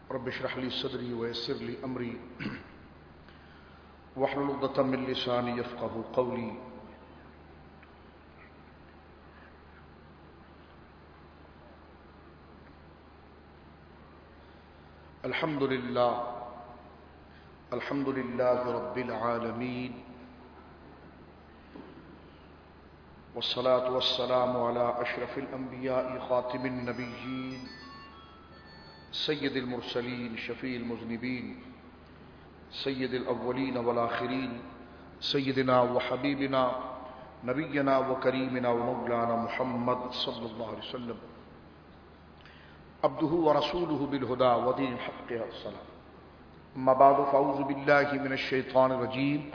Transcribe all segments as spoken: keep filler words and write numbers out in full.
رب اشرح لي صدري ويسر لي أمري واحلل عقدة من لساني يفقهوا قولي. الحمد لله الحمد لله رب العالمين والصلاة والسلام على أشرف الأنبياء خاتم النبيين سيد المرسلين شفيع المذنبين سيد الأولين والآخرين سيدنا وحبيبنا نبينا وكريمنا ومولانا محمد صلى الله عليه وسلم عبده ورسوله بالهدى ودين الحق والسلام. أما بعد فأعوذ بالله من الشيطان الرجيم.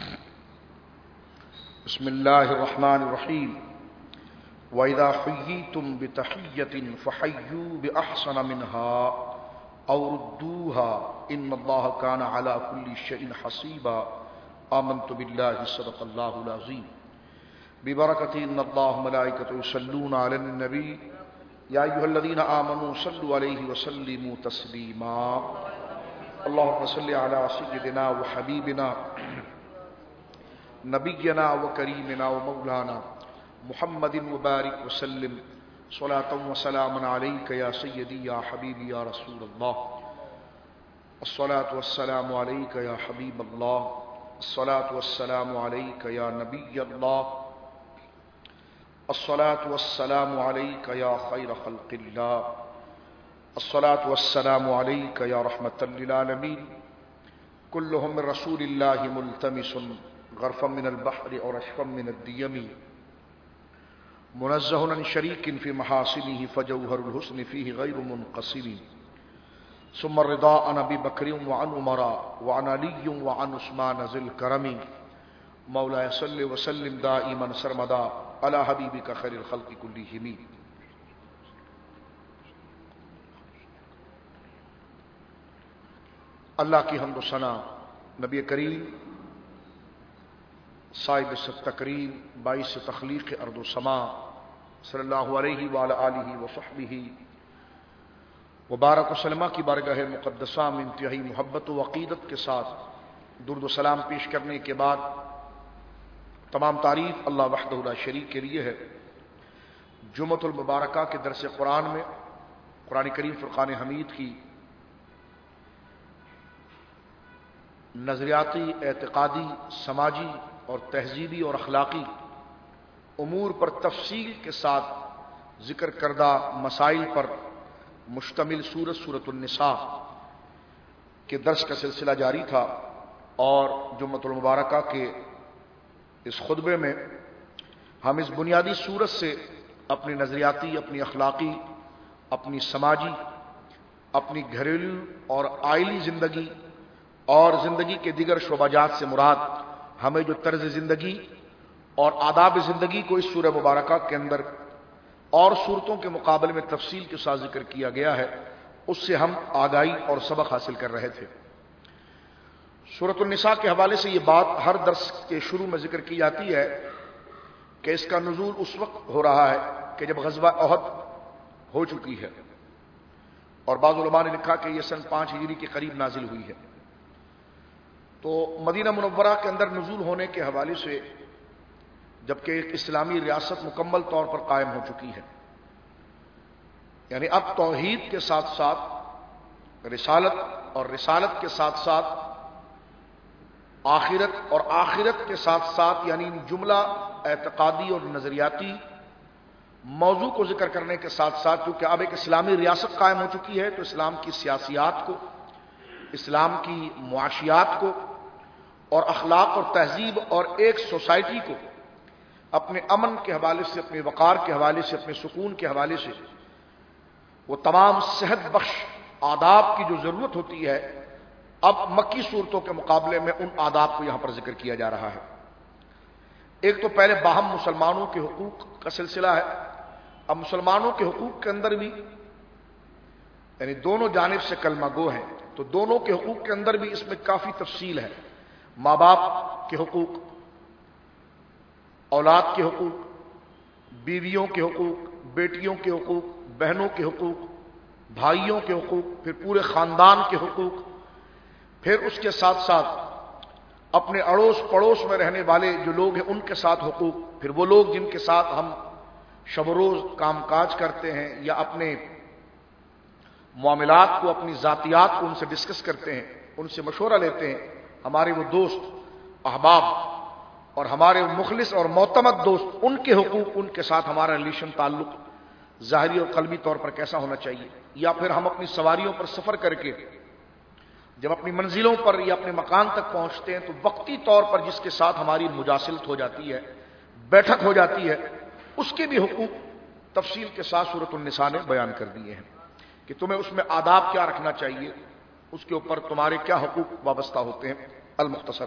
بسم الله الرحمن الرحيم. وإذا حييتم بتحية فحيوا بأحسن منها أو ردوها إن الله كان على كل شيء حسيبا. آمنت بالله صدق الله العظيم. ببركة إن الله ملائكته يصلون على النبي يا أيها الذين آمنوا صلوا عليه وسلموا تسليما. اللهم صل على سيدنا وحبيبنا نبينا وكريمنا ومولانا محمد وبارك وسلم صلاة وسلاما عليك يا سيدي يا حبيبي يا رسول الله. الصلاة والسلام عليك يا حبيب الله. الصلاة والسلام عليك يا نبي الله. الصلاة والسلام عليك يا خير خلق الله. الصلاة والسلام عليك يا رحمة للعالمين. كلهم من رسول الله ملتمس غرفا من البحر ورشفا من الديم منزه عن شريك في محاسنه فجوهر الحسن فيه غير منقسم. ثم الرضا عن ابي بكر وعن عمر وعن علي وعن عثمان ذي الكرم. مولاي صل وسلم دائما سرمدا على حبيبك خير الخلق كلهم. اللہ کی حمد و ثنا نبی کریم صاحب ستکریم باعث تخلیق ارض و سما صلی اللہ علیہ وعلی آلہ وصحبہ وبارک وسلم کی بارگاہ مقدسہ میں انتہائی محبت و عقیدت کے ساتھ درود و سلام پیش کرنے کے بعد تمام تعریف اللہ وحدہ لا شریک کے لیے ہے. جمعۃ المبارکہ کے درس قرآن میں قرآن کریم فرقان حمید کی نظریاتی، اعتقادی، سماجی اور تہذیبی اور اخلاقی امور پر تفصیل کے ساتھ ذکر کردہ مسائل پر مشتمل سورت سورۃ النساء کے درس کا سلسلہ جاری تھا. اور جمعۃ المبارکہ کے اس خطبے میں ہم اس بنیادی سورت سے اپنی نظریاتی، اپنی اخلاقی، اپنی سماجی، اپنی گھریلو اور آئلی زندگی اور زندگی کے دیگر شعبہ جات سے مراد ہمیں جو طرز زندگی اور آداب زندگی کو اس سورہ مبارکہ کے اندر اور صورتوں کے مقابلے میں تفصیل کے ساتھ ذکر کیا گیا ہے اس سے ہم آگاہی اور سبق حاصل کر رہے تھے. سورۃ النساء کے حوالے سے یہ بات ہر درس کے شروع میں ذکر کی جاتی ہے کہ اس کا نزول اس وقت ہو رہا ہے کہ جب غزوہ احد ہو چکی ہے، اور بعض علماء نے لکھا کہ یہ سن پانچ ہجری کے قریب نازل ہوئی ہے. تو مدینہ منورہ کے اندر نزول ہونے کے حوالے سے جبکہ ایک اسلامی ریاست مکمل طور پر قائم ہو چکی ہے، یعنی اب توحید کے ساتھ ساتھ رسالت اور رسالت کے ساتھ ساتھ آخرت اور آخرت کے ساتھ ساتھ یعنی جملہ اعتقادی اور نظریاتی موضوع کو ذکر کرنے کے ساتھ ساتھ چونکہ اب ایک اسلامی ریاست قائم ہو چکی ہے تو اسلام کی سیاسیات کو، اسلام کی معاشیات کو اور اخلاق اور تہذیب اور ایک سوسائٹی کو اپنے امن کے حوالے سے، اپنے وقار کے حوالے سے، اپنے سکون کے حوالے سے وہ تمام صحت بخش آداب کی جو ضرورت ہوتی ہے اب مکی صورتوں کے مقابلے میں ان آداب کو یہاں پر ذکر کیا جا رہا ہے. ایک تو پہلے باہم مسلمانوں کے حقوق کا سلسلہ ہے. اب مسلمانوں کے حقوق کے اندر بھی یعنی دونوں جانب سے کلمہ گو ہیں تو دونوں کے حقوق کے اندر بھی اس میں کافی تفصیل ہے. ماں باپ کے حقوق، اولاد کے حقوق، بیویوں کے حقوق، بیٹیوں کے حقوق، بہنوں کے حقوق، بھائیوں کے حقوق، پھر پورے خاندان کے حقوق، پھر اس کے ساتھ ساتھ اپنے اڑوس پڑوس میں رہنے والے جو لوگ ہیں ان کے ساتھ حقوق، پھر وہ لوگ جن کے ساتھ ہم شب و روز کام کاج کرتے ہیں یا اپنے معاملات کو، اپنی ذاتیات کو ان سے ڈسکس کرتے ہیں، ان سے مشورہ لیتے ہیں، ہمارے وہ دوست احباب اور ہمارے مخلص اور معتمد دوست، ان کے حقوق، ان کے ساتھ ہمارا ریلیشن، تعلق ظاہری اور قلبی طور پر کیسا ہونا چاہیے، یا پھر ہم اپنی سواریوں پر سفر کر کے جب اپنی منزلوں پر یا اپنے مکان تک پہنچتے ہیں تو وقتی طور پر جس کے ساتھ ہماری مجاسلت ہو جاتی ہے، بیٹھک ہو جاتی ہے، اس کے بھی حقوق تفصیل کے ساتھ سورۃ النساء نے بیان کر دیے ہیں کہ تمہیں اس میں آداب کیا رکھنا چاہیے، اس کے اوپر تمہارے کیا حقوق وابستہ ہوتے ہیں۔ المختصر،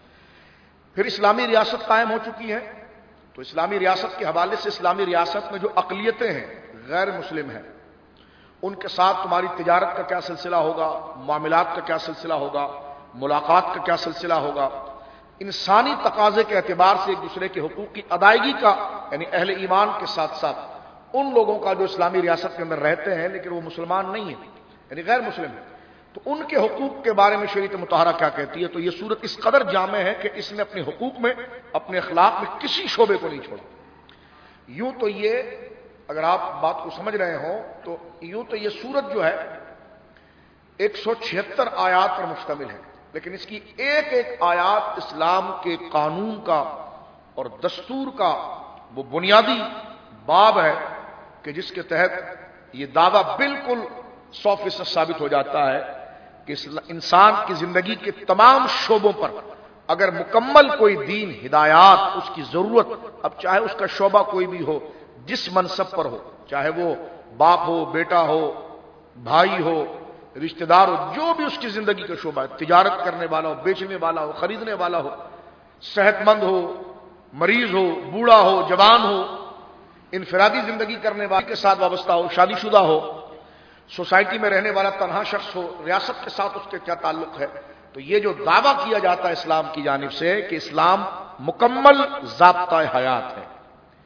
پھر اسلامی ریاست قائم ہو چکی ہے، تو اسلامی ریاست کے حوالے سے اسلامی ریاست میں جو اقلیتیں ہیں، غیر مسلم ہیں، ان کے ساتھ تمہاری تجارت کا کیا سلسلہ ہوگا، معاملات کا کیا سلسلہ ہوگا، ملاقات کا کیا سلسلہ ہوگا، انسانی تقاضے کے اعتبار سے ایک دوسرے کے حقوق کی ادائیگی کا، یعنی اہل ایمان کے ساتھ ساتھ ان لوگوں کا جو اسلامی ریاست کے اندر رہتے ہیں لیکن وہ مسلمان نہیں ہیں، یعنی غیر مسلم ہیں، تو ان کے حقوق کے بارے میں شریعت مطہرہ کیا کہتی ہے۔ تو یہ صورت اس قدر جامع ہے کہ اس نے اپنے حقوق میں، اپنے اخلاق میں کسی شعبے کو نہیں چھوڑا۔ یوں تو یہ، اگر آپ بات کو سمجھ رہے ہوں تو یوں تو یہ صورت جو ہے ایک سو چھہتر آیات پر مشتمل ہے، لیکن اس کی ایک ایک آیات اسلام کے قانون کا اور دستور کا وہ بنیادی باب ہے کہ جس کے تحت یہ دعویٰ بالکل سو فیصد ثابت ہو جاتا ہے کہ انسان کی زندگی کے تمام شعبوں پر اگر مکمل کوئی دین، ہدایات، اس کی ضرورت، اب چاہے اس کا شعبہ کوئی بھی ہو، جس منصب پر ہو، چاہے وہ باپ ہو، بیٹا ہو، بھائی ہو، رشتہ دار ہو، جو بھی اس کی زندگی کا شعبہ ہے، تجارت کرنے والا ہو، بیچنے والا ہو، خریدنے والا ہو، صحت مند ہو، مریض ہو، بوڑھا ہو، جوان ہو، انفرادی زندگی کرنے والے کے ساتھ وابستہ ہو، شادی شدہ ہو، سوسائٹی میں رہنے والا تنہا شخص ہو، ریاست کے ساتھ اس کے کیا تعلق ہے، تو یہ جو دعویٰ کیا جاتا ہے اسلام کی جانب سے کہ اسلام مکمل ضابطہ حیات ہے،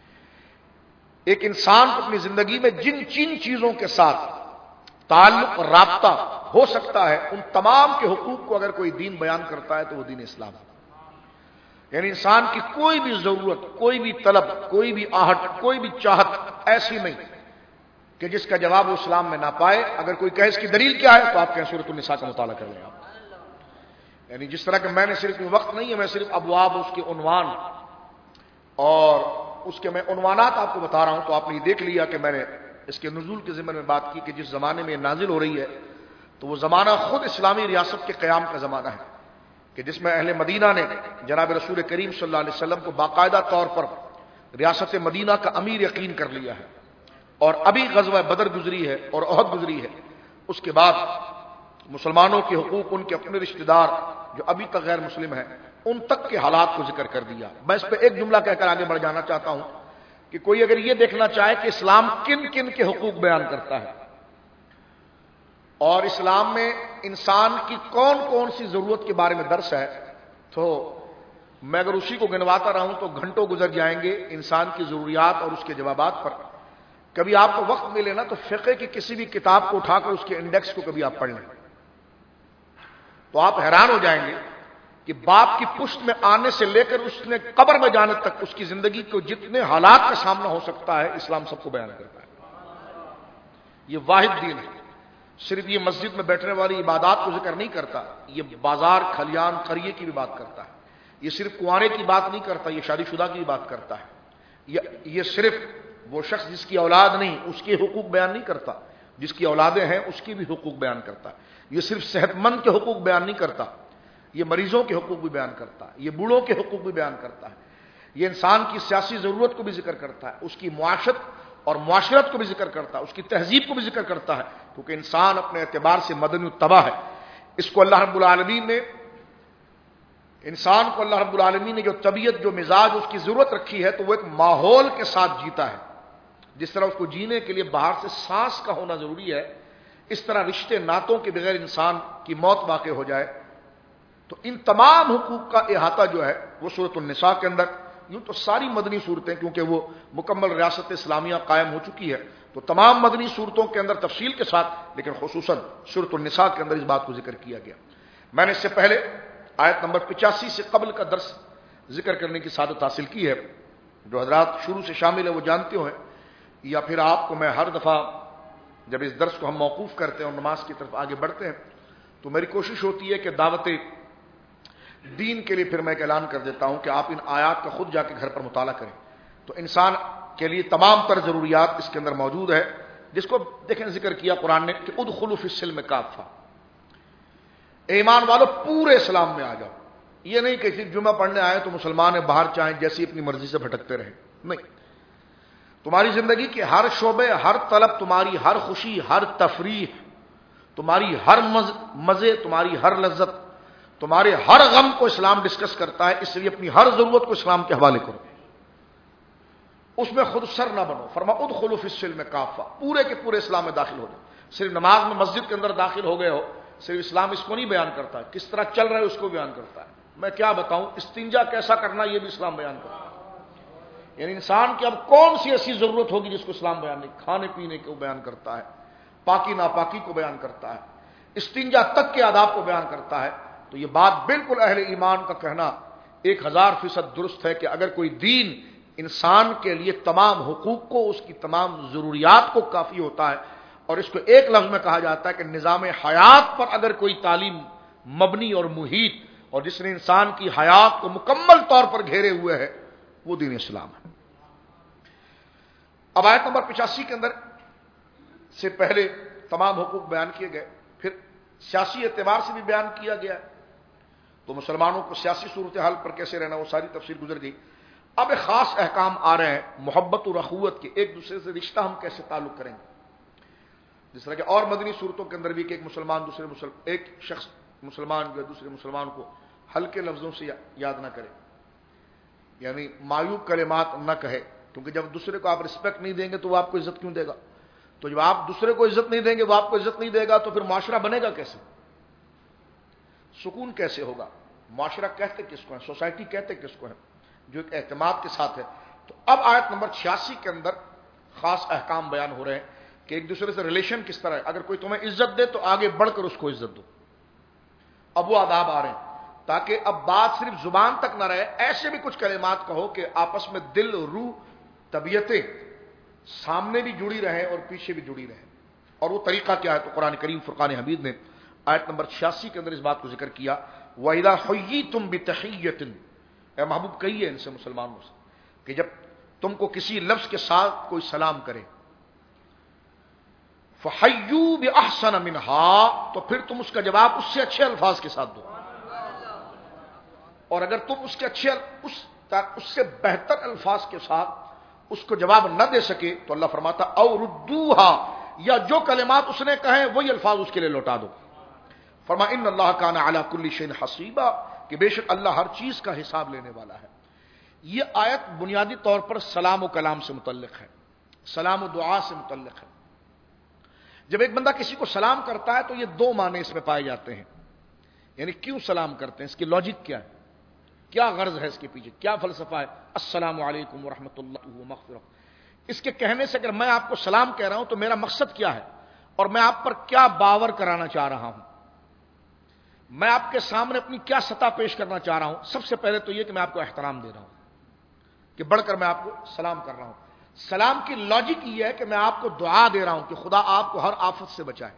ایک انسان کو اپنی زندگی میں جن جن چیزوں کے ساتھ تعلق اور رابطہ ہو سکتا ہے ان تمام کے حقوق کو اگر کوئی دین بیان کرتا ہے تو وہ دین اسلام ہے۔ یعنی انسان کی کوئی بھی ضرورت، کوئی بھی طلب، کوئی بھی آہٹ، کوئی بھی چاہت ایسی نہیں کہ جس کا جواب وہ اسلام میں نہ پائے۔ اگر کوئی کہے اس کی دلیل کیا ہے تو آپ کہیں سورۃ النساء کا مطالعہ کر لیں آپ۔ یعنی جس طرح کہ میں نے صرف وقت نہیں ہے، میں صرف ابواب، اس کے عنوان اور اس کے میں عنوانات آپ کو بتا رہا ہوں، تو آپ نے یہ دیکھ لیا کہ میں نے اس کے نزول کے ضمن میں بات کی کہ جس زمانے میں یہ نازل ہو رہی ہے تو وہ زمانہ خود اسلامی ریاست کے قیام کا زمانہ ہے کہ جس میں اہل مدینہ نے جناب رسول کریم صلی اللہ علیہ وسلم کو باقاعدہ طور پر ریاست مدینہ کا امیر یقین کر لیا ہے، اور ابھی غزوہ بدر گزری ہے اور احد گزری ہے، اس کے بعد مسلمانوں کے حقوق، ان کے اپنے رشتہ دار جو ابھی تک غیر مسلم ہیں، ان تک کے حالات کو ذکر کر دیا۔ میں اس پہ ایک جملہ کہہ کر آگے بڑھ جانا چاہتا ہوں کہ کوئی اگر یہ دیکھنا چاہے کہ اسلام کن کن کے حقوق بیان کرتا ہے اور اسلام میں انسان کی کون کون سی ضرورت کے بارے میں درس ہے، تو میں اگر اسی کو گنواتا رہوں تو گھنٹوں گزر جائیں گے انسان کی ضروریات اور اس کے جوابات پر۔ کبھی آپ کو وقت ملے نا تو فقہ کی کسی بھی کتاب کو اٹھا کر اس کے انڈیکس کو کبھی آپ پڑھ لیں تو آپ حیران ہو جائیں گے کہ باپ کی پشت میں آنے سے لے کر اس نے قبر میں جانے تک اس کی زندگی کو جتنے حالات کا سامنا ہو سکتا ہے اسلام سب کو بیان کرتا ہے۔ یہ واحد دین ہے، صرف یہ مسجد میں بیٹھنے والی عبادات کو ذکر نہیں کرتا، یہ بازار، کھلیان، قریے کی بھی بات کرتا ہے، یہ صرف کنوارے کی بات نہیں کرتا، یہ شادی شدہ کی بھی بات کرتا ہے، یہ صرف وہ شخص جس کی اولاد نہیں اس کے حقوق بیان نہیں کرتا، جس کی اولادیں ہیں اس کی بھی حقوق بیان کرتا ہے، یہ صرف صحت مند کے حقوق بیان نہیں کرتا، یہ مریضوں کے حقوق بھی بیان کرتا ہے، یہ بوڑھوں کے حقوق بھی بیان کرتا ہے، یہ انسان کی سیاسی ضرورت کو بھی ذکر کرتا ہے، اس کی معاشرت اور معاشرت کو بھی ذکر کرتا ہے، اس کی تہذیب کو بھی ذکر کرتا ہے، کیونکہ انسان اپنے اعتبار سے مدنی الطبع ہے۔ اس کو اللہ رب العالمین نے، انسان کو اللہ رب العالمین نے جو طبیعت، جو مزاج اس کی ضرورت رکھی ہے تو وہ ایک ماحول کے ساتھ جیتا ہے۔ جس طرح اس کو جینے کے لیے باہر سے سانس کا ہونا ضروری ہے، اس طرح رشتے ناتوں کے بغیر انسان کی موت واقع ہو جائے۔ تو ان تمام حقوق کا احاطہ جو ہے وہ سورۃ النساء کے اندر، یوں تو ساری مدنی صورتیں کیونکہ وہ مکمل ریاست اسلامیہ قائم ہو چکی ہے تو تو تمام مدنی صورتوں کے اندر تفصیل کے ساتھ، لیکن خصوصاً سورۃ النساء کے اندر اس بات کو ذکر کیا گیا۔ میں نے اس سے پہلے آیت نمبر پچاسی سے قبل کا درس ذکر کرنے کی سعادت حاصل کی ہے۔ جو حضرات شروع سے شامل ہیں وہ جانتے ہوئے، یا پھر آپ کو میں ہر دفعہ جب اس درس کو ہم موقوف کرتے ہیں اور نماز کی طرف آگے بڑھتے ہیں تو میری کوشش ہوتی ہے کہ دعوت دین کے لیے پھر میں ایک اعلان کر دیتا ہوں کہ آپ ان آیات کا خود جا کے گھر پر مطالعہ کریں، تو انسان کے لیے تمام تر ضروریات اس کے اندر موجود ہے، جس کو دیکھیں ذکر کیا قرآن نے کہ ادخلوا فی السلم کافہ، ایمان والو پورے اسلام میں آ جاؤ۔ یہ نہیں کہ صرف جمعہ پڑھنے آئے تو مسلمان ہیں، باہر چاہیں جیسی اپنی مرضی سے بھٹکتے رہیں، نہیں، تمہاری زندگی کے ہر شعبے، ہر طلب، تمہاری ہر خوشی، ہر تفریح، تمہاری ہر مزے، تمہاری ہر لذت، تمہارے ہر غم کو اسلام ڈسکس کرتا ہے، اس لیے اپنی ہر ضرورت کو اسلام کے حوالے کرو، اس میں خود سر نہ بنو۔ فرما ادخلوا فی السلم کافہ، پورے کے پورے اسلام میں داخل ہو جاؤ۔ صرف نماز میں مسجد کے اندر داخل ہو گئے ہو، صرف اسلام اس کو نہیں بیان کرتا ہے، کس طرح چل رہا ہے اس کو بیان کرتا ہے۔ میں کیا بتاؤں، استنجا کیسا کرنا یہ بھی اسلام بیان کرتا ہے۔ یعنی انسان کی اب کون سی ایسی ضرورت ہوگی جس کو اسلام بیان نہیں، کھانے پینے کو بیان کرتا ہے، پاکی ناپاکی کو بیان کرتا ہے، استنجا تک کے آداب کو بیان کرتا ہے۔ تو یہ بات بالکل اہل ایمان کا کہنا ایک ہزار فیصد درست ہے کہ اگر کوئی دین انسان کے لیے تمام حقوق کو، اس کی تمام ضروریات کو کافی ہوتا ہے، اور اس کو ایک لفظ میں کہا جاتا ہے کہ نظام حیات پر اگر کوئی تعلیم مبنی اور محیط، اور جس نے انسان کی حیات کو مکمل طور پر گھیرے ہوئے ہے، وہ دین اسلام ہے۔ اب آیت نمبر پچاسی کے اندر سے پہلے تمام حقوق بیان کیے گئے، پھر سیاسی اعتبار سے بھی بیان کیا گیا، تو مسلمانوں کو سیاسی صورتحال پر کیسے رہنا وہ ساری تفصیل گزر گئی۔ اب ایک خاص احکام آ رہے ہیں محبت اور اخوت کے، ایک دوسرے سے رشتہ ہم کیسے تعلق کریں گے، جس طرح کہ اور مدنی صورتوں کے اندر بھی کہ ایک مسلمان دوسرے مسلم ایک شخص مسلمان جو دوسرے مسلمان کو ہلکے لفظوں سے یاد نہ کرے، یعنی معیوب کلمات نہ کہے، کیونکہ جب دوسرے کو آپ رسپیکٹ نہیں دیں گے تو وہ آپ کو عزت کیوں دے گا؟ تو جب آپ دوسرے کو عزت نہیں دیں گے، وہ آپ کو عزت نہیں دے گا، تو پھر معاشرہ بنے گا کیسے؟ سکون کیسے ہوگا؟ معاشرہ کہتے کس کو ہے، سوسائٹی کہتے کس کو ہے؟ جو ایک اعتماد کے ساتھ ہے۔ تو اب آیت نمبر چھیاسی کے اندر خاص احکام بیان ہو رہے ہیں کہ ایک دوسرے سے ریلیشن کس طرح ہے، اگر کوئی تمہیں عزت دے تو آگے بڑھ کر اس کو عزت دو۔ اب وہ آداب آ رہے ہیں تاکہ اب بات صرف زبان تک نہ رہے، ایسے بھی کچھ کلمات کہو کہ آپس میں دل، روح، طبیعتیں سامنے بھی جڑی رہیں اور پیچھے بھی جڑی رہیں۔ اور وہ طریقہ کیا ہے؟ تو قرآن کریم فرقان حمید نے آیت نمبر چھیاسی کے اندر اس بات کو ذکر کیا، وَإِذَا حُيِّيتُم بِتَحِيَّةٍ، اے محبوب کہیے ان سے، مسلمانوں سے، کہ جب تم کو کسی لفظ کے ساتھ کوئی سلام کرے، فَحَيُّوا بِأَحْسَنَ مِنْهَا، تو پھر تم اس کا جواب اس سے اچھے الفاظ کے ساتھ دو، اور اگر تم اس کے اچھے اس, اس سے بہتر الفاظ کے ساتھ اس کو جواب نہ دے سکے تو اللہ فرماتا او ردوہا، یا جو کلمات اس نے کہے وہی الفاظ اس کے لیے لوٹا دو۔ فرما ان اللہ کان علی کل شیء حسیبا، کہ بے شک اللہ ہر چیز کا حساب لینے والا ہے۔ یہ آیت بنیادی طور پر سلام و کلام سے متعلق ہے، سلام و دعا سے متعلق ہے۔ جب ایک بندہ کسی کو سلام کرتا ہے تو یہ دو معنی اس میں پائے جاتے ہیں، یعنی کیوں سلام کرتے ہیں، اس کی لاجک کیا ہے، کیا غرض ہے اس کے پیچھے، کیا فلسفہ ہے؟ السلام علیکم ورحمۃ اللہ ومغفرہ، اس کے کہنے سے اگر میں آپ کو سلام کہہ رہا ہوں تو میرا مقصد کیا ہے، اور میں آپ پر کیا باور کرانا چاہ رہا ہوں، میں آپ کے سامنے اپنی کیا سطح پیش کرنا چاہ رہا ہوں۔ سب سے پہلے تو یہ کہ میں آپ کو احترام دے رہا ہوں، کہ بڑھ کر میں آپ کو سلام کر رہا ہوں۔ سلام کی لاجک یہ ہے کہ میں آپ کو دعا دے رہا ہوں کہ خدا آپ کو ہر آفت سے بچائے۔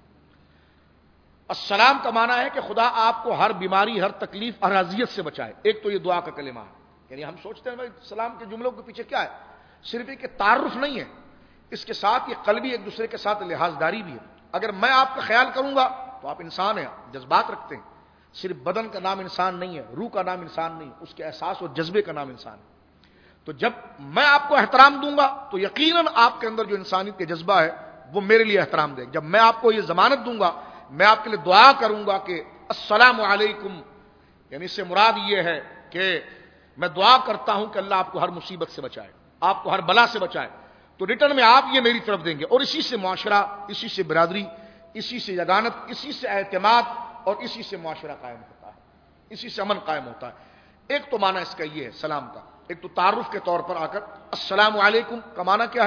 السلام کا معنی ہے کہ خدا آپ کو ہر بیماری، ہر تکلیف، ہر اذیت سے بچائے۔ ایک تو یہ دعا کا کلمہ ہے، یعنی ہم سوچتے ہیں بھائی سلام کے جملوں کے پیچھے کیا ہے، صرف ایک تعارف نہیں ہے، اس کے ساتھ یہ قلبی ایک دوسرے کے ساتھ لحاظ داری بھی ہے۔ اگر میں آپ کا خیال کروں گا تو آپ انسان ہیں، جذبات رکھتے ہیں، صرف بدن کا نام انسان نہیں ہے، روح کا نام انسان نہیں، اس کے احساس اور جذبے کا نام انسان ہے۔ تو جب میں آپ کو احترام دوں گا تو یقیناً آپ کے اندر جو انسانیت کا جذبہ ہے وہ میرے لیے احترام دے گا۔ جب میں آپ کو یہ ضمانت دوں گا، میں آپ کے لیے دعا کروں گا کہ السلام علیکم، یعنی اس سے مراد یہ ہے کہ میں دعا کرتا ہوں کہ اللہ آپ کو ہر مصیبت سے بچائے، آپ کو ہر بلا سے بچائے، تو ریٹرن میں آپ یہ میری طرف دیں گے، اور اسی سے معاشرہ، اسی سے برادری، اسی سے یگانت، اسی سے اعتماد، اور اسی سے معاشرہ قائم ہوتا ہے، اسی سے امن قائم ہوتا ہے۔ ایک تو معنی اس کا یہ ہے سلام کا، ایک تو تعارف کے طور پر آ کر السلام علیکم کا معنی کیا ہے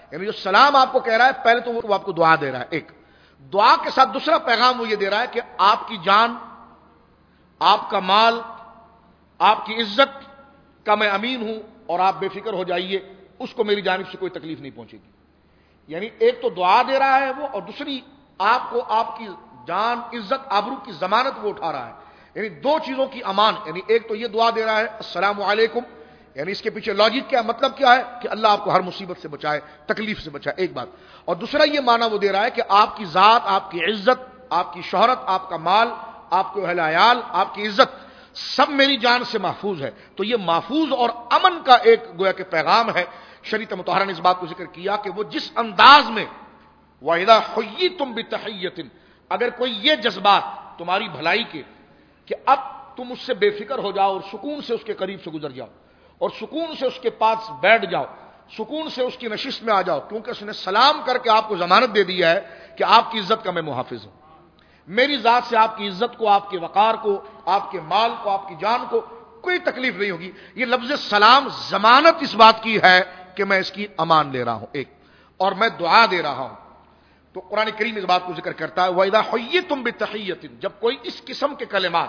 یعنی جو سلام آپ کو کہہ رہا ہے پہلے تو وہ آپ کو دعا دے رہا ہے، ایک دعا کے ساتھ دوسرا پیغام وہ یہ دے رہا ہے کہ آپ کی جان، آپ کا مال، آپ کی عزت کا میں امین ہوں اور آپ بے فکر ہو جائیے، اس کو میری جانب سے کوئی تکلیف نہیں پہنچے گی۔ یعنی ایک تو دعا دے رہا ہے وہ، اور دوسری آپ کو آپ کی جان، عزت، آبرو کی ضمانت وہ اٹھا رہا ہے، یعنی دو چیزوں کی امان۔ یعنی ایک تو یہ دعا دے رہا ہے السلام علیکم، یعنی اس کے پیچھے لاجک کیا، مطلب کیا ہے کہ اللہ آپ کو ہر مصیبت سے بچائے، تکلیف سے بچائے، ایک بات۔ اور دوسرا یہ معنی وہ دے رہا ہے کہ آپ کی ذات، آپ کی عزت، آپ کی شہرت، آپ کا مال، آپ کے اہل عیال، آپ کی عزت سب میری جان سے محفوظ ہے۔ تو یہ محفوظ اور امن کا ایک گویا کہ پیغام ہے۔ شریعت مطہرہ نے اس بات کو ذکر کیا کہ وہ جس انداز میں وَإِذَا حُيِّيتُم بِتَحِيَّةٍ، اگر کوئی یہ جذبات تمہاری بھلائی کے کہ اب تم اس سے بے فکر ہو جاؤ اور سکون سے اس کے قریب سے گزر جاؤ اور سکون سے اس کے پاس بیٹھ جاؤ، سکون سے اس کی نشست میں آ جاؤ، کیونکہ اس نے سلام کر کے آپ کو ضمانت دے دی ہے کہ آپ کی عزت کا میں محافظ ہوں، میری ذات سے آپ کی عزت کو، آپ کے وقار کو، آپ کے مال کو، آپ کی جان کو کوئی تکلیف نہیں ہوگی۔ یہ لفظ سلام ضمانت اس بات کی ہے کہ میں اس کی امان لے رہا ہوں، ایک، اور میں دعا دے رہا ہوں۔ تو قرآن کریم اس بات کو ذکر کرتا ہے وَإِذَا حُيِّيتُم بِتَحِيَّةٍ، جب کوئی اس قسم کے کلمات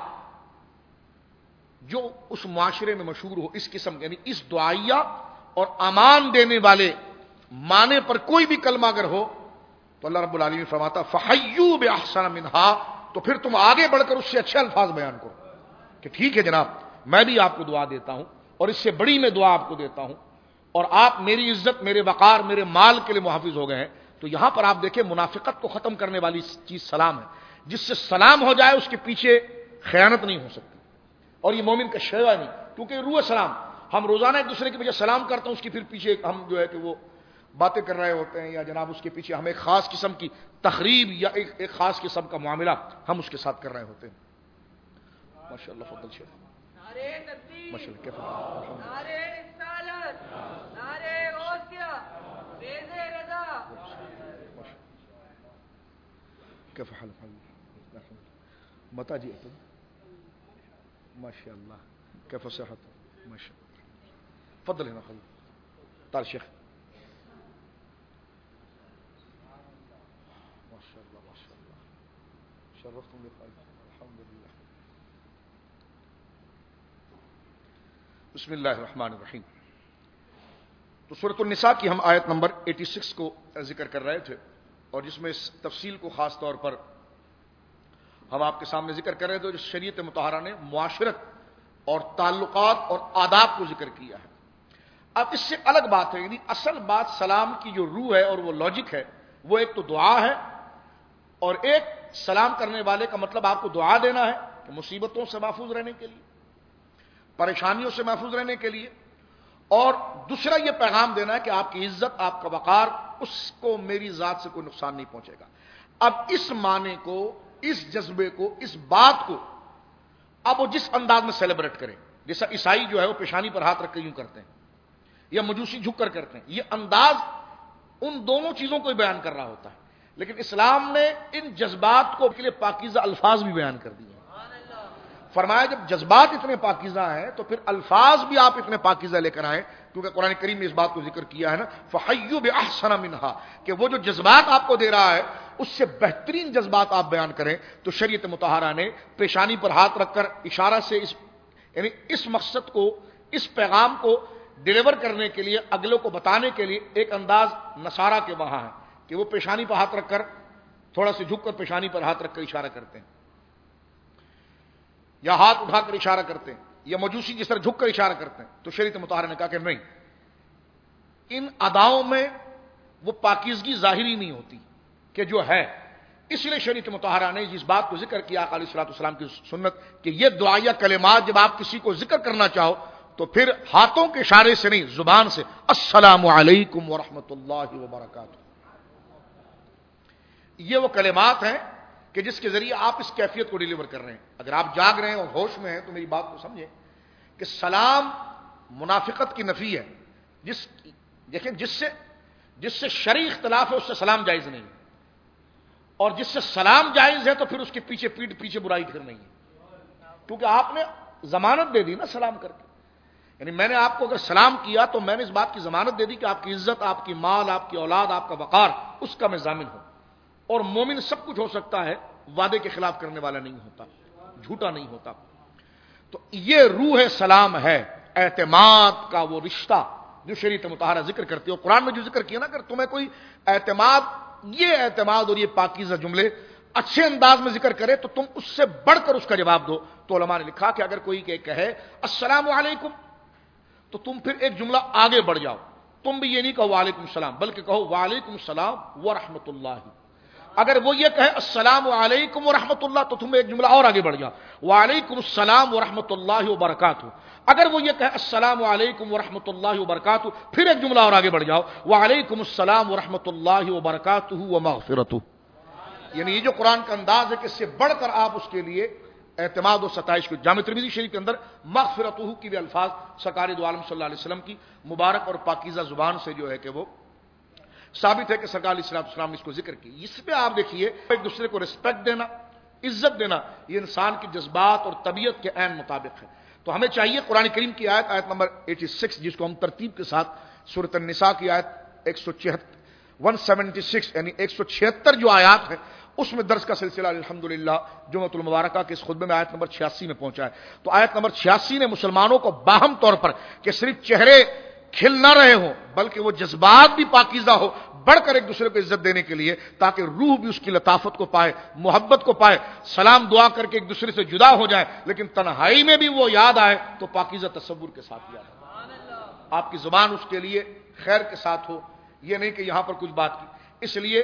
جو اس معاشرے میں مشہور ہو، اس قسم یعنی اس دعائیہ اور امان دینے والے معنی پر کوئی بھی کلمہ اگر ہو تو اللہ رب العالمین فرماتا فَحَيُّوا بِأَحْسَنَ مِنْهَا، تو پھر تم آگے بڑھ کر اس سے اچھے الفاظ بیان کرو کہ ٹھیک ہے جناب، میں بھی آپ کو دعا دیتا ہوں اور اس سے بڑی میں دعا آپ کو دیتا ہوں، اور آپ میری عزت، میرے وقار، میرے مال کے لیے محافظ ہو گئے ہیں۔ تو یہاں پر آپ دیکھیں منافقت کو ختم کرنے والی چیز سلام ہے، جس سے سلام ہو جائے اس کے پیچھے خیانت نہیں ہو سکتی، اور یہ مومن کا شیوا نہیں، کیونکہ روح سلام، ہم روزانہ ایک دوسرے کے پیچھے سلام کرتے ہیں، اس کے پھر پیچھے ہم جو ہے کہ وہ باتیں کر رہے ہوتے ہیں، یا جناب اس کے پیچھے ہم ایک خاص قسم کی تقریب یا ایک, ایک خاص قسم کا معاملہ ہم اس کے ساتھ کر رہے ہوتے ہیں۔ ماشاء اللہ، فضل شیخ، ماشاء اللہ، کیف كيف حال متى جئتم؟ ما شاء الله، كيف صحتكم؟ ما شاء الله، تفضل هنا خلي، تعال شيخ، ما شاء الله ما شاء الله، شرفتم لقائي، الحمد لله۔ بسم اللہ الرحمن الرحیم۔ تو سورۃ النساء کی ہم آیت نمبر چھیاسی کو ذکر کر رہے تھے، اور جس میں اس تفصیل کو خاص طور پر ہم آپ کے سامنے ذکر کر رہے تھے، جو شریعت مطہرہ نے معاشرت اور تعلقات اور آداب کو ذکر کیا ہے۔ اب اس سے الگ بات ہے، یعنی اصل بات سلام کی جو روح ہے اور وہ لاجک ہے، وہ ایک تو دعا ہے، اور ایک سلام کرنے والے کا مطلب آپ کو دعا دینا ہے کہ مصیبتوں سے محفوظ رہنے کے لیے، پریشانیوں سے محفوظ رہنے کے لیے، اور دوسرا یہ پیغام دینا ہے کہ آپ کی عزت، آپ کا وقار، اس کو میری ذات سے کوئی نقصان نہیں پہنچے گا۔ اب اس معنی کو، اس جذبے کو، اس بات کو اب وہ جس انداز میں سیلیبریٹ کریں، جیسا عیسائی جو ہے وہ پیشانی پر ہاتھ رکھ کے یوں کرتے ہیں، یا مجوسی جھک کر کرتے ہیں، یہ انداز ان دونوں چیزوں کو بیان کر رہا ہوتا ہے، لیکن اسلام نے ان جذبات کو کے لیے پاکیزہ الفاظ بھی بیان کر دیے۔ فرمایا جب جذبات اتنے پاکیزہ ہیں تو پھر الفاظ بھی آپ اتنے پاکیزہ لے کر آئیں، کیونکہ قرآن کریم نے اس بات کو ذکر کیا ہے نا فَحَيُّوا بِأَحْسَنَ مِنْهَا، کہ وہ جو جذبات آپ کو دے رہا ہے اس سے بہترین جذبات آپ بیان کریں۔ تو شریعت مطہرہ نے پیشانی پر ہاتھ رکھ کر اشارہ سے اس یعنی اس مقصد کو، اس پیغام کو ڈیلیور کرنے کے لیے، اگلوں کو بتانے کے لیے ایک انداز نصارہ کے وہاں ہے کہ وہ پیشانی پر ہاتھ رکھ کر، تھوڑا سے جھک کر پیشانی پر ہاتھ رکھ کر اشارہ کرتے ہیں، یا ہاتھ اٹھا کر اشارہ کرتے ہیں، یا مجوسی جس طرح جھک کر اشارہ کرتے ہیں۔ تو شریعت مطہرہ نے کہا کہ نہیں، ان اداؤں میں وہ پاکیزگی ظاہری نہیں ہوتی کہ جو ہے، اس لیے شریعت مطہرہ نے جس بات کو ذکر کیا علیہ الصلوۃ والسلام کی سنت کہ یہ دعائیہ کلمات جب آپ کسی کو ذکر کرنا چاہو تو پھر ہاتھوں کے اشارے سے نہیں، زبان سے، السلام علیکم ورحمۃ اللہ وبرکاتہ۔ یہ وہ کلمات ہیں کہ جس کے ذریعے آپ اس کیفیت کو ڈیلیور کر رہے ہیں۔ اگر آپ جاگ رہے ہیں اور ہوش میں ہیں تو میری بات کو سمجھیں کہ سلام منافقت کی نفی ہے، جس دیکھیں جس سے جس سے شرعی اختلاف ہے اس سے سلام جائز نہیں، اور جس سے سلام جائز ہے تو پھر اس کے پیچھے پیٹ پیچھے برائی پھر نہیں ہے، کیونکہ آپ نے ضمانت دے دی نا سلام کر کے۔ یعنی میں نے آپ کو اگر سلام کیا تو میں نے اس بات کی ضمانت دے دی کہ آپ کی عزت، آپ کی مال، آپ کی اولاد، آپ کا وقار، اس کا میں ضامن ہوں. اور مومن سب کچھ ہو سکتا ہے، وعدے کے خلاف کرنے والا نہیں ہوتا، جھوٹا نہیں ہوتا. تو یہ روح سلام ہے، اعتماد کا وہ رشتہ جو شریعت مطہرہ ذکر کرتی ہے. اور قرآن میں جو ذکر کیا نا، اگر تمہیں کوئی اعتماد، یہ اعتماد اور یہ پاکیزہ جملے اچھے انداز میں ذکر کرے تو تم اس سے بڑھ کر اس کا جواب دو. تو علماء نے لکھا کہ اگر کوئی کہ کہے السلام علیکم تو تم پھر ایک جملہ آگے بڑھ جاؤ. تم بھی یہ نہیں کہو وعلیکم السلام، بلکہ کہو وعلیکم السلام ورحمۃ اللہ. اگر وہ یہ کہے السلام علیکم ورحمۃ اللہ تو تم ایک جملہ اور آگے بڑھ جاؤ، وعلیکم السلام ورحمۃ اللہ وبرکاتہ. اگر وہ یہ کہے السلام علیکم ورحمۃ اللہ وبرکاتہ، پھر ایک جملہ اور آگے بڑھ جاؤ، وعلیکم السلام ورحمۃ اللہ وبرکاتہ ومغفرتہ. یعنی یہ جو قرآن کا انداز ہے کہ اس سے بڑھ کر آپ اس کے لیے اعتماد و ستائش کو. جامع ترمذی شریف کے اندر مغفرتہ کی بھی الفاظ سرکار دو عالم صلی اللہ علیہ وسلم کی مبارک اور پاکیزہ زبان سے جو ہے کہ وہ ثابت ہے کہ سرکار علیہ الصلوۃ والسلام نے اس کو ذکر کی. اس پہ آپ دیکھیے ایک دوسرے کو رسپیکٹ دینا، عزت دینا، یہ انسان کی جذبات اور طبیعت کے عین مطابق ہے. تو ہمیں چاہیے قرآن کریم کی آیت آیت نمبر چھیاسی، جس کو ہم ترتیب کے ساتھ سورۃ النساء کی آیت ایک سو چھہتر ایک سو چھہتر یعنی ایک سو چھہتر جو آیات ہیں اس میں درس کا سلسلہ الحمدللہ جمعۃ المبارکہ کے اس خطبے میں آیت نمبر چھیاسی میں پہنچا ہے. تو آیت نمبر چھیاسی نے مسلمانوں کو باہم طور پر کہ صرف چہرے کھل نہ رہے ہوں بلکہ وہ جذبات بھی پاکیزہ ہو، بڑھ کر ایک دوسرے کو عزت دینے کے لیے، تاکہ روح بھی اس کی لطافت کو پائے، محبت کو پائے، سلام دعا کر کے ایک دوسرے سے جدا ہو جائے لیکن تنہائی میں بھی وہ یاد آئے تو پاکیزہ تصور کے ساتھ یاد آئے. آپ کی زبان اس کے لیے خیر کے ساتھ ہو، یہ نہیں کہ یہاں پر کچھ بات کی. اس لیے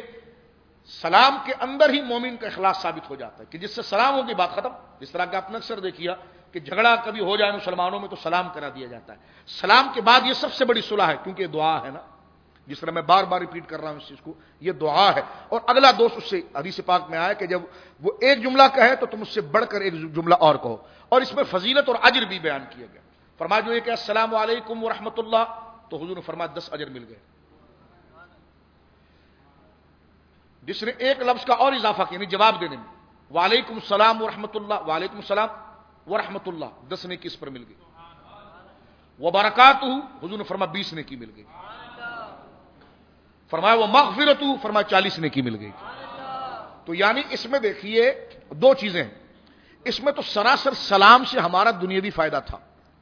سلام کے اندر ہی مومن کا اخلاص ثابت ہو جاتا ہے کہ جس سے سلام ہوگی بات ختم. جس طرح کہ آپ نے اکثر دیکھیا کہ جھگڑا کبھی ہو جائے مسلمانوں میں تو سلام کرا دیا جاتا ہے. سلام کے بعد یہ سب سے بڑی صلح ہے، کیونکہ یہ دعا ہے نا، جس طرح میں بار بار ریپیٹ کر رہا ہوں اس چیز کو، یہ دعا ہے. اور اگلا دوست اس سے حدیث پاک میں آیا کہ جب وہ ایک جملہ کہے تو تم اس سے بڑھ کر ایک جملہ اور کہو. اور اس میں فضیلت اور اجر بھی بیان کیا گیا. فرمایا جو یہ کہ السلام علیکم ورحمۃ اللہ تو حضور نے فرمایا دس اجر مل گئے. جس نے ایک لفظ کا اور اضافہ کیا، یعنی جواب دینے میں، وعلیکم السلام ورحمۃ اللہ، وعلیکم السلام ورحمۃ اللہ، دس نے کس پر مل گئی. وبرکاتہ حضور نے فرمایا بیس نے کی مل گئی. فرمایا وہ مغفرتہ، فرمایا چالیس نے کی مل گئی. تو یعنی اس میں دیکھیے دو چیزیں ہیں. اس میں تو سراسر سلام سے ہمارا دنیاوی فائدہ تھا،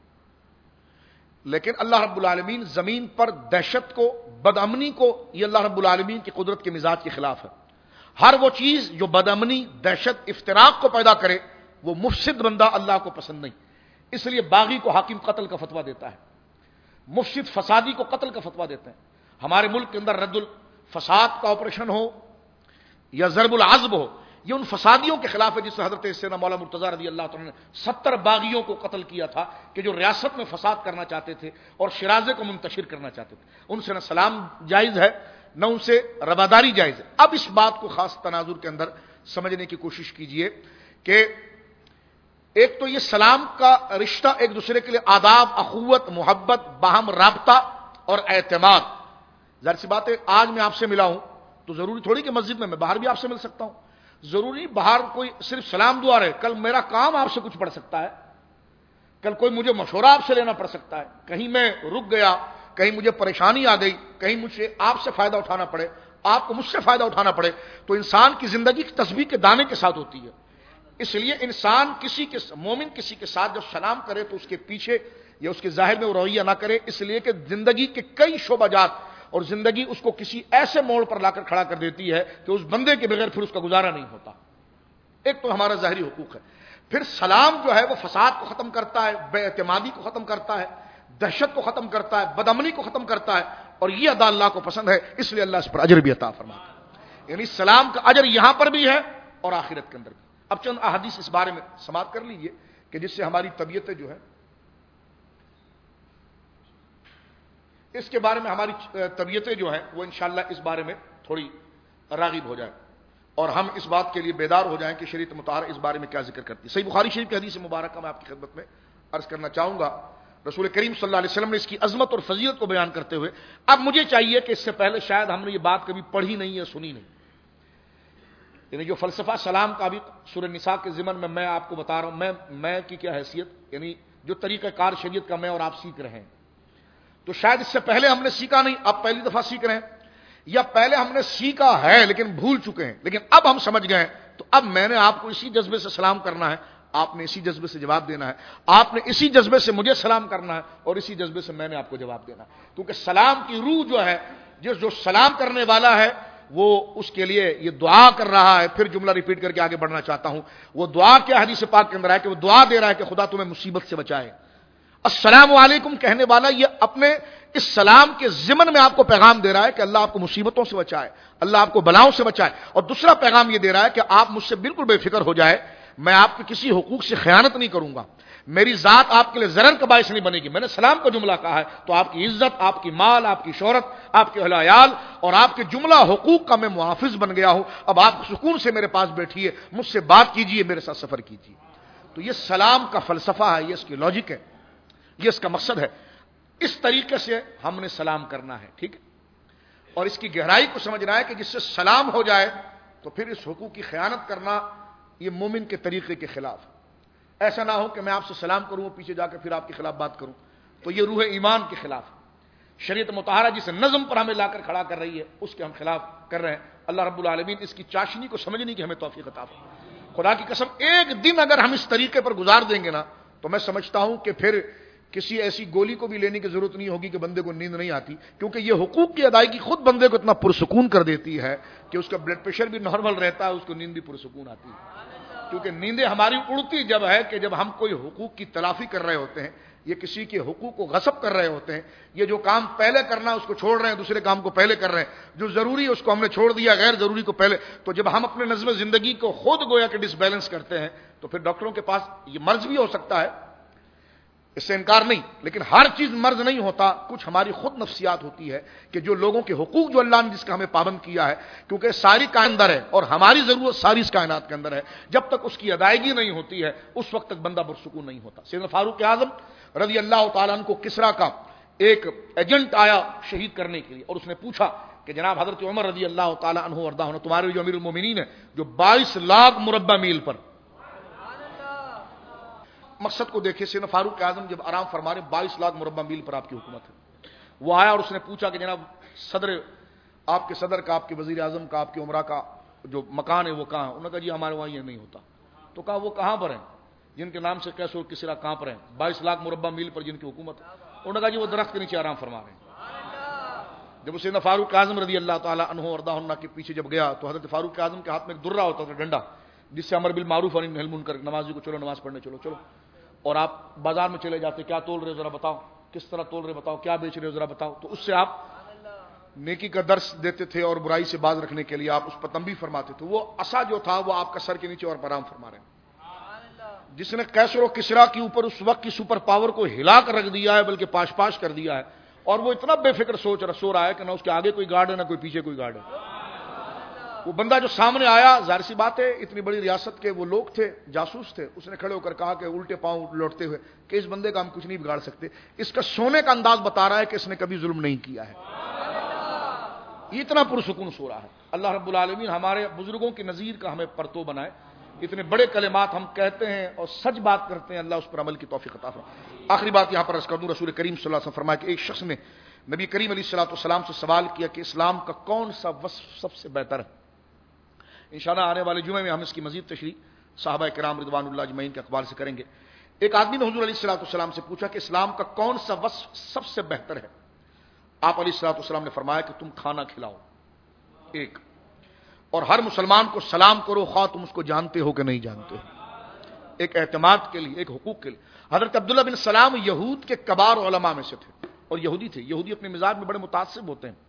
لیکن اللہ رب العالمین زمین پر دہشت کو، بدامنی کو، یہ اللہ رب العالمین کی قدرت کے مزاج کے خلاف ہے. ہر وہ چیز جو بدامنی، دہشت، افتراق کو پیدا کرے وہ مفسد بندہ اللہ کو پسند نہیں. اس لیے باغی کو حاکم قتل کا فتویٰ دیتا ہے، مفسد فسادی کو قتل کا فتویٰ دیتے ہیں. ہمارے ملک کے اندر رد الفساد کا آپریشن ہو یا ضرب العزب ہو، یہ ان فسادیوں کے خلاف ہے جس سے حضرت سیدنا مولا مرتضی رضی اللہ تعالیٰ نے ستر باغیوں کو قتل کیا تھا کہ جو ریاست میں فساد کرنا چاہتے تھے اور شرازے کو منتشر کرنا چاہتے تھے. ان سے نہ سلام جائز ہے نہ ان سے رواداری جائز ہے. اب اس بات کو خاص تناظر کے اندر سمجھنے کی کوشش کیجئے کہ ایک تو یہ سلام کا رشتہ ایک دوسرے کے لیے آداب، اخوت، محبت، باہم رابطہ اور اعتماد. ظاہر سی بات ہے آج میں آپ سے ملا ہوں تو ضروری تھوڑی کہ مسجد میں میں باہر بھی آپ سے مل سکتا ہوں. ضروری باہر کوئی صرف سلام دعا رہے، کل میرا کام آپ سے کچھ پڑ سکتا ہے، کل کوئی مجھے مشورہ آپ سے لینا پڑ سکتا ہے، کہیں میں رک گیا، کہیں مجھے پریشانی آ گئی، کہیں مجھے آپ سے فائدہ اٹھانا پڑے، آپ کو مجھ سے فائدہ اٹھانا پڑے. تو انسان کی زندگی کی تسبیح کے دانے کے ساتھ ہوتی ہے. اس لیے انسان کسی کے مومن کسی کے ساتھ جب سلام کرے تو اس کے پیچھے یا اس کے ظاہر میں وہ رویہ نہ کرے، اس لیے کہ زندگی کے کئی شعبہ جات اور زندگی اس کو کسی ایسے موڑ پر لا کر کھڑا کر دیتی ہے کہ اس بندے کے بغیر پھر اس کا گزارا نہیں ہوتا. ایک تو ہمارا ظاہری حقوق ہے، پھر سلام جو ہے وہ فساد کو ختم کرتا ہے، بے اعتمادی کو ختم کرتا ہے، دہشت کو ختم کرتا ہے، بدامنی کو ختم کرتا ہے. اور یہ ادا اللہ کو پسند ہے، اس لیے اللہ اس پر اجر بھی عطا فرماتا ہے. یعنی سلام کا اجر یہاں پر بھی ہے اور آخرت کے اندر بھی. اب چند احادیث اس بارے میں سماعت کر لیجئے کہ جس سے ہماری طبیعتیں جو ہے اس کے بارے میں ہماری طبیعتیں جو ہیں وہ انشاءاللہ اس بارے میں تھوڑی راغب ہو جائیں اور ہم اس بات کے لیے بیدار ہو جائیں کہ شریعت مطہرہ اس بارے میں کیا ذکر کرتی ہے. صحیح بخاری شریف کی حدیث مبارکہ میں آپ کی خدمت میں عرض کرنا چاہوں گا. رسول کریم صلی اللہ علیہ وسلم نے اس کی عظمت اور فضیلت کو بیان کرتے ہوئے، اب مجھے چاہیے کہ اس سے پہلے شاید ہم نے یہ بات کبھی پڑھی نہیں یا سنی نہیں، یعنی جو فلسفہ سلام کا بھی سورہ نساء کے ضمن میں میں آپ کو بتا رہا ہوں، میں میں کی کیا حیثیت، یعنی جو طریقہ کار شریعت کا میں اور آپ سیکھ رہے ہیں. تو شاید اس سے پہلے ہم نے سیکھا نہیں, اب پہلی دفعہ سیکھ رہے ہیں, یا پہلے ہم نے سیکھا ہے لیکن بھول چکے ہیں, لیکن اب ہم سمجھ گئے ہیں. تو اب میں نے آپ کو اسی جذبے سے سلام کرنا ہے, آپ نے اسی جذبے سے جواب دینا ہے, آپ نے اسی جذبے سے مجھے سلام کرنا ہے, اور اسی جذبے سے میں نے آپ کو جواب دینا ہے. کیونکہ سلام کی روح جو ہے, جس جو سلام کرنے والا ہے وہ اس کے لیے یہ دعا کر رہا ہے. پھر جملہ ریپیٹ کر کے آگے بڑھنا چاہتا ہوں. وہ دعا کیا حدیث پاک کے اندر ہے کہ وہ دعا دے رہا ہے کہ خدا تمہیں مصیبت سے بچائے. السلام علیکم کہنے والا یہ اپنے اس سلام کے ضمن میں آپ کو پیغام دے رہا ہے کہ اللہ آپ کو مصیبتوں سے بچائے, اللہ آپ کو بلاؤں سے بچائے. اور دوسرا پیغام یہ دے رہا ہے کہ آپ مجھ سے بالکل بے فکر ہو جائے, میں آپ کے کسی حقوق سے خیانت نہیں کروں گا, میری ذات آپ کے لیے ضرر کا باعث نہیں بنے گی. میں نے سلام کا جملہ کہا ہے تو آپ کی عزت, آپ کی مال, آپ کی شہرت, آپ کے اہل عیال اور آپ کے جملہ حقوق کا میں محافظ بن گیا ہوں. اب آپ سکون سے میرے پاس بیٹھیے, مجھ سے بات کیجیے, میرے ساتھ سفر کیجیے. تو یہ سلام کا فلسفہ ہے, یہ اس کی لاجک ہے, یہ اس کا مقصد ہے. اس طریقے سے ہم نے سلام کرنا ہے, ٹھیک ہے. اور اس کی گہرائی کو سمجھنا ہے کہ جس سے سلام ہو جائے تو پھر اس حقوق کی خیانت کرنا یہ مومن کے طریقے کے خلاف. ایسا نہ ہو کہ میں آپ سے سلام کروں اور پیچھے جا کے پھر آپ کے خلاف بات کروں, تو یہ روح ایمان کے خلاف. شریعت مطہرہ جس نظم پر ہمیں لا کر کھڑا کر رہی ہے اس کے ہم خلاف کر رہے ہیں. اللہ رب العالمین اس کی چاشنی کو سمجھنے کی ہمیں توفیق عطا فرمائے. خدا کی قسم ایک دن اگر ہم اس طریقے پر گزار دیں گے نا تو میں سمجھتا ہوں کہ پھر کسی ایسی گولی کو بھی لینے کی ضرورت نہیں ہوگی کہ بندے کو نیند نہیں آتی, کیونکہ یہ حقوق کی ادائیگی خود بندے کو اتنا پرسکون کر دیتی ہے کہ اس کا بلڈ پریشر بھی نارمل رہتا ہے, اس کو نیند بھی پرسکون آتی ہے. کیونکہ نیندیں ہماری اڑتی جب ہے کہ جب ہم کوئی حقوق کی تلافی کر رہے ہوتے ہیں, یہ کسی کے حقوق کو غصب کر رہے ہوتے ہیں, یہ جو کام پہلے کرنا اس کو چھوڑ رہے ہیں, دوسرے کام کو پہلے کر رہے ہیں, جو ضروری ہے اس کو ہم نے چھوڑ دیا, غیر ضروری کو پہلے. تو جب ہم اپنے نظم زندگی کو خود گویا کہ ڈس بیلنس کرتے ہیں تو پھر ڈاکٹروں کے پاس یہ مرض بھی ہو سکتا ہے, اس سے انکار نہیں, لیکن ہر چیز مرض نہیں ہوتا. کچھ ہماری خود نفسیات ہوتی ہے کہ جو لوگوں کے حقوق جو اللہ نے جس کا ہمیں پابند کیا ہے, کیونکہ ساری کا اندر ہے اور ہماری ضرورت ساری اس کائنات کے اندر ہے, جب تک اس کی ادائیگی نہیں ہوتی ہے اس وقت تک بندہ پرسکون نہیں ہوتا. سیدنا فاروق اعظم رضی اللہ تعالیٰ عنہ کو کسریٰ کا ایک ایجنٹ آیا شہید کرنے کے لیے, اور اس نے پوچھا کہ جناب حضرت عمر رضی اللہ تعالیٰ عنہ وارضاہ عنہ, تمہارے جو امیر المومنین ہیں جو بائیس لاکھ مربع میل پر, مقصد کو دیکھیں, سیدنا فاروق اعظم جب آرام فرما رہے بائیس لاکھ مربع میل پر آپ کی حکومت ہے. وہ آیا اور اس نے پوچھا کہ جناب صدر, آپ کے صدر کا, آپ کے وزیر اعظم کا, آپ کے عمرہ کا جو مکان ہے وہ کہاں ہے؟ انہوں نے کہا جی ہمارے وہاں یہ نہیں ہوتا. تو کہا وہ کہاں پر ہیں جن کے نام سے قیس اور کسریٰ کہاں پر ہیں, بائیس لاکھ مربع میل پر جن کی حکومت ہے؟ انہوں نے کہا جی وہ درخت کے نیچے آرام فرما رہے ہیں. جب سیدنا فاروق اعظم رضی اللہ تعالیٰ عنہ وارضاہ عنہ کے پیچھے جب گیا تو حضرت فاروق اعظم کے ہاتھ میں ایک درہ ہوتا تھا, ڈنڈا, جس سے امر بالمعروف اور نہی عن المنکر, نمازی کو چلو نماز پڑھنے چلو چلو. اور آپ بازار میں چلے جاتے, کیا تول رہے ذرا بتاؤ, کس طرح تول رہے بتاؤ, کیا بیچ رہے ذرا بتاؤ. تو اس سے آپ نیکی کا درس دیتے تھے اور برائی سے باز رکھنے کے لیے آپ اس پر تنبیہ فرماتے تھے. وہ عصا جو تھا وہ آپ کا سر کے نیچے اور آرام فرما رہے ہیں. جس نے قیصر و کسریٰ کے اوپر اس وقت کی سپر پاور کو ہلا کر رکھ دیا ہے, بلکہ پاش پاش کر دیا ہے, اور وہ اتنا بے فکر سوچ رہا سو رہا ہے کہ نہ اس کے آگے کوئی گارڈ ہے نہ کوئی پیچھے کوئی گارڈ ہے. وہ بندہ جو سامنے آیا, ظاہر سی بات ہے اتنی بڑی ریاست کے وہ لوگ تھے, جاسوس تھے, اس نے کھڑے ہو کر کہا کہ الٹے پاؤں لوٹتے ہوئے کہ اس بندے کا ہم کچھ نہیں بگاڑ سکتے. اس کا سونے کا انداز بتا رہا ہے کہ اس نے کبھی ظلم نہیں کیا ہے. اتنا پرسکون سو رہا ہے. اللہ رب العالمین ہمارے بزرگوں کی نظیر کا ہمیں پرتو بنائے. اتنے بڑے کلمات ہم کہتے ہیں اور سچ بات کرتے ہیں, اللہ اس پر عمل کی توفیق عطا فرمائے. آخری بات یہاں پر عرض کر دوں, رسول کریم صلی اللہ علیہ وسلم فرمایا کہ ایک شخص نے نبی کریم علیہ الصلوۃ والسلام سے سوال کیا کہ اسلام کا کون سا وصف سب سے بہتر ہے. انشاءاللہ آنے والے جمعے میں ہم اس کی مزید تشریح صحابہ کرام رضوان اللہ اجمعین کے اقوال سے کریں گے. ایک آدمی نے حضور علیہ الصلوۃ والسلام سے پوچھا کہ اسلام کا کون سا وصف سب سے بہتر ہے. آپ علیہ الصلوۃ والسلام نے فرمایا کہ تم کھانا کھلاؤ ایک, اور ہر مسلمان کو سلام کرو خواہ تم اس کو جانتے ہو کہ نہیں جانتے ہو. ایک اعتماد کے لیے, ایک حقوق کے لیے. حضرت عبداللہ بن سلام یہود کے کبار علماء میں سے تھے اور یہودی تھے. یہودی اپنے مزاج میں بڑے متعصب ہوتے ہیں.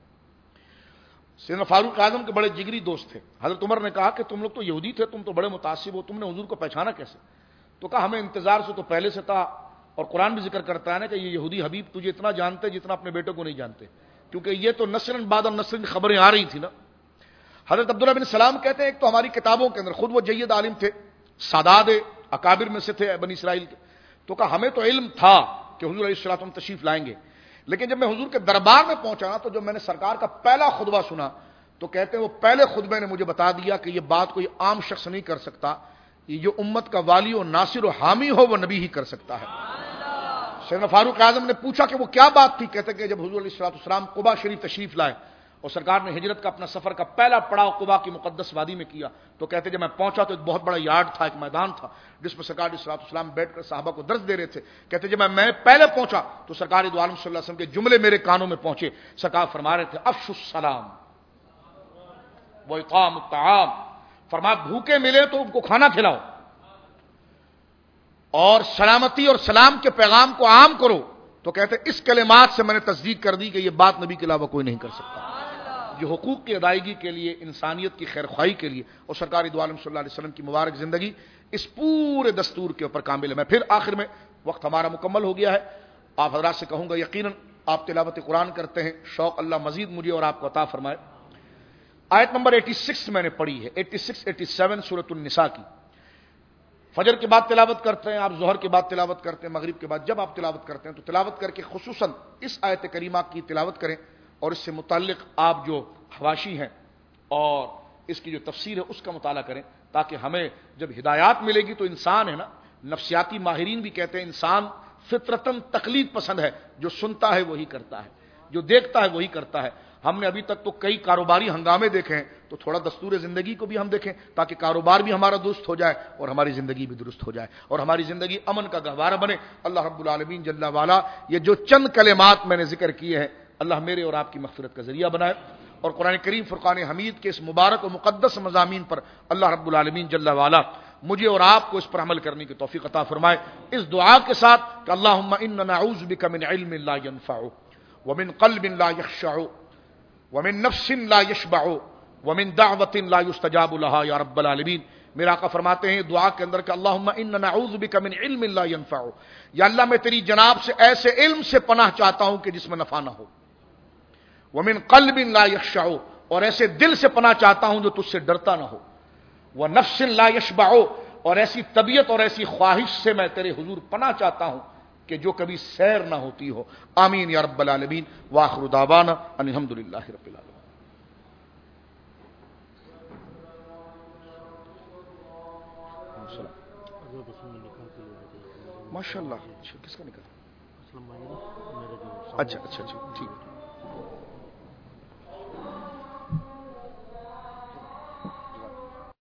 سیدنا فاروق اعظم کے بڑے جگری دوست تھے. حضرت عمر نے کہا کہ تم لوگ تو یہودی تھے, تم تو بڑے متعصب ہو, تم نے حضور کو پہچانا کیسے؟ تو کہا ہمیں انتظار سے تو پہلے سے تھا, اور قرآن بھی ذکر کرتا ہے نا کہ یہ یہودی حبیب تجھے اتنا جانتے جتنا اپنے بیٹے کو نہیں جانتے, کیونکہ یہ تو نسل بعد نسل خبریں آ رہی تھی نا. حضرت عبداللہ بن سلام کہتے ہیں ایک تو ہماری کتابوں کے اندر, خود وہ جید عالم تھے, سادات اکابر میں سے تھے بنی اسرائیل کے, تو کہا ہمیں تو علم تھا کہ حضور علیہ الصلوۃ والسلام تشریف لائیں گے, لیکن جب میں حضور کے دربار میں پہنچا نا تو جب میں نے سرکار کا پہلا خطبہ سنا تو کہتے ہیں وہ پہلے خطبے نے مجھے بتا دیا کہ یہ بات کوئی عام شخص نہیں کر سکتا, یہ جو امت کا والی و ناصر و حامی ہو وہ نبی ہی کر سکتا ہے. سیدنا فاروق اعظم نے پوچھا کہ وہ کیا بات تھی؟ کہتے کہ جب حضور علیہ الصلوۃ والسلام قباء شریف تشریف لائے اور سرکار نے ہجرت کا اپنا سفر کا پہلا پڑاؤ قباء کی مقدس وادی میں کیا، تو کہتے جب میں پہنچا تو ایک بہت بڑا یارڈ تھا، ایک میدان تھا جس میں سرکار علیہ الصلوۃ والسلام بیٹھ کر صحابہ کو درس دے رہے تھے۔ کہتے جب میں میں پہلے پہنچا تو سرکار دو عالم صلی اللہ علیہ وسلم کے جملے میرے کانوں میں پہنچے۔ سرکار فرما رہے تھے افشوا السلام و اطعام الطعام، فرمایا بھوکے ملے تو ان کو کھانا کھلاؤ اور سلامتی اور سلام کے پیغام کو عام کرو۔ تو کہتے اس کلمات سے میں نے تصدیق کر دی کہ یہ بات نبی کے علاوہ کوئی نہیں کر سکتا، جو حقوق کی ادائیگی کے لیے، انسانیت کی خیر خواہی کے لیے، اور سرکار دو عالم صلی اللہ علیہ وسلم کی مبارک زندگی اس پورے دستور کے اوپر کامل ہے۔ میں پھر آخر میں، وقت ہمارا مکمل ہو گیا ہے، آپ حضرات سے کہوں گا یقیناً آپ تلاوت قرآن کرتے ہیں، شوق اللہ مزید مجھے اور آپ کو عطا فرمائے۔ آیت نمبر اٹھاسی میں نے پڑھی ہے، اٹھاسی ستاسی سورۃ النساء کی۔ فجر کے بعد تلاوت کرتے ہیں آپ، ظہر کے بعد تلاوت کرتے ہیں، مغرب کے بعد جب آپ تلاوت کرتے ہیں تو تلاوت کر کے خصوصاً اس آیت کریمہ کی تلاوت کریں اور اس سے متعلق آپ جو حواشی ہیں اور اس کی جو تفسیر ہے اس کا مطالعہ کریں، تاکہ ہمیں جب ہدایات ملے گی تو انسان ہے نا، نفسیاتی ماہرین بھی کہتے ہیں انسان فطرتاً تقلید پسند ہے، جو سنتا ہے وہی کرتا ہے، جو دیکھتا ہے وہی کرتا ہے۔ ہم نے ابھی تک تو کئی کاروباری ہنگامے دیکھے ہیں، تو تھوڑا دستور زندگی کو بھی ہم دیکھیں تاکہ کاروبار بھی ہمارا درست ہو جائے اور ہماری زندگی بھی درست ہو جائے اور ہماری زندگی امن کا گہوارہ بنے۔ اللہ رب العالمین جل والا یہ جو چند کلمات میں نے ذکر کیے ہیں، اللہ میرے اور آپ کی مغفرت کا ذریعہ بنائے، اور قرآن کریم فرقان حمید کے اس مبارک و مقدس مضامین پر اللہ رب العالمین جل والا مجھے اور آپ کو اس پر عمل کرنے کی توفیق عطا فرمائے، اس دعا کے ساتھ کہ اللہم انا نعوذ بک من علم لا ينفع ومن قلب لا يخشع ومن نفس لا يشبع ومن دعوت لا يستجاب لها یا رب العالمین۔ میرا آقا فرماتے ہیں دعا کے اندر کہ اللہم انا نعوذ بک من علم لا ينفع، یا اللہ میں تیری جناب سے ایسے علم سے پناہ چاہتا ہوں کہ جس میں نفع نہ ہو، ومن قلب لا يخشع، اور ایسے دل سے پناہ چاہتا ہوں جو تجھ سے ڈرتا نہ ہو، ونفس لا يشبع، اور ایسی طبیعت اور ایسی خواہش سے میں تیرے حضور پناہ چاہتا ہوں کہ جو کبھی سیر نہ ہوتی ہو۔ آمین یا رب العالمین، وآخر دعوانا ان الحمد للہ رب العالمین۔ ماشاء اللہ، کس کا نکاح؟ اچھا اچھا اچھا ٹھیک۔